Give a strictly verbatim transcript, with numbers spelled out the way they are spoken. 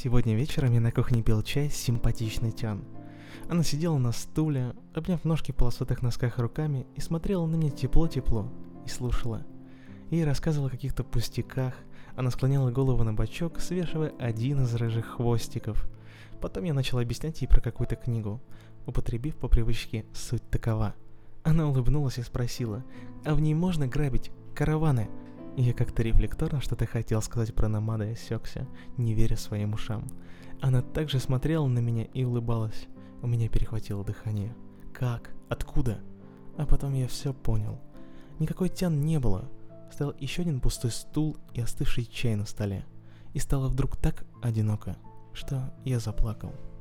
Сегодня вечером я на кухне пил чай с симпатичной Тян. Она сидела на стуле, обняв ножки в полосатых носках руками, и смотрела на меня тепло-тепло, и слушала. Я ей рассказывала о каких-то пустяках, она склоняла голову на бочок, свешивая один из рыжих хвостиков. Потом я начал объяснять ей про какую-то книгу, употребив по привычке суть такова. Она улыбнулась и спросила, а в ней можно грабить караваны? Я как-то рефлекторно что-то хотел сказать про Намада и осекся, не веря своим ушам. Она также смотрела на меня и улыбалась. У меня перехватило дыхание. Как? Откуда? А потом я все понял. Никакой Тян не было. Стоял еще один пустой стул и остывший чай на столе. И стало вдруг так одиноко, что я заплакал.